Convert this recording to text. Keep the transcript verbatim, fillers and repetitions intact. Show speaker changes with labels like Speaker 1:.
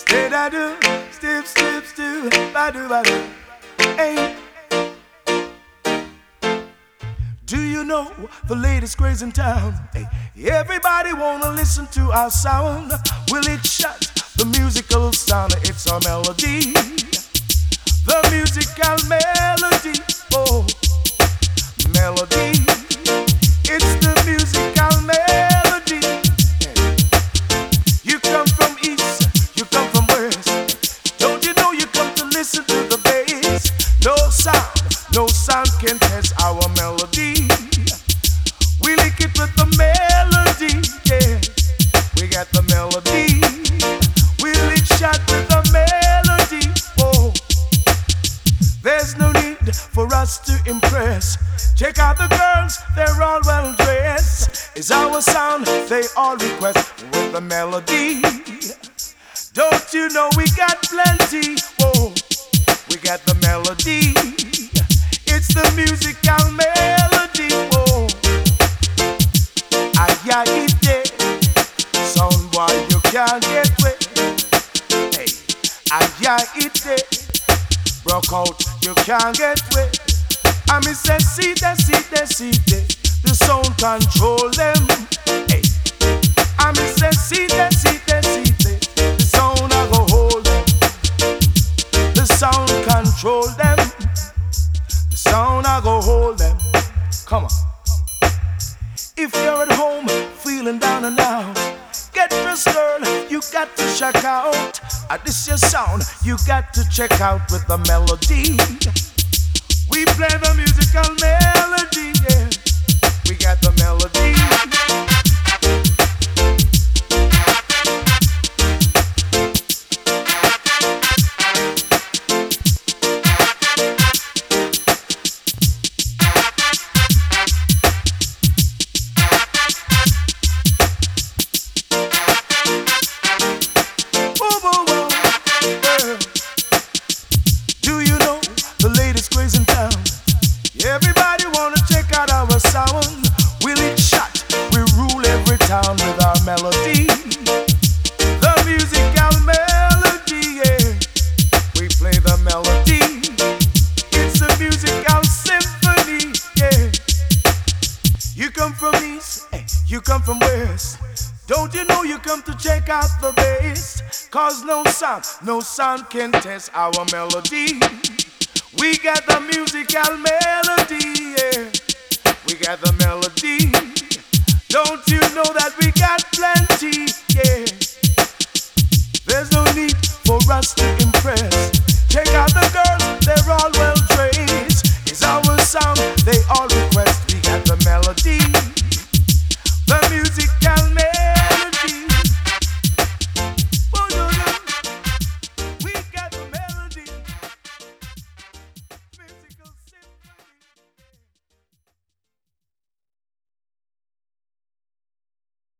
Speaker 1: Did I do? Stip, stip, stip, badu, badu. Hey. Do you know the latest craze in town? Hey. Everybody wanna listen to our sound. Will it shut the musical sound? It's our melody. The musical melody. Oh, melody. It's the musical melody. You come from east, you come from west. Don't you know you come to listen to the bass? No sound, no sound can test our melody. We lick it with the melody, yeah. We got the melody. We lick shot with the melody, oh. There's no need for us to impress. Check out the girls, they're all well dressed. It's our sound, they all request with the melody. Don't you know we got plenty? Whoa, we got the melody. It's the musical melody. Whoa, ay ay it, sound boy you can't get wet. Hey, ay ay it, broke out you can't get wet. I me say, see that, see that, see that, the sound control them. Hey, I me say, see that, see that, see that, the sound I go hold them. The sound control them. The sound I go hold them. Come on. If you're at home feeling down and out, get this girl, you got to check out. Uh, this your sound, you got to check out with the melody. We play the musical melody, yeah. We got the melody. Boom, boom, boom, yeah. Do you know the latest craze in town? Everybody wanna check out our sound. Will it shot? We rule every town with our melody. The musical melody, yeah. We play the melody. It's a musical symphony, yeah. You come from east, hey, you come from west. Don't you know you come to check out the bass? Cause no sound, no sound can test our melody. We got the musical melody, yeah. We got the melody. Don't you know that we got plenty, yeah. There's no need for us to impress.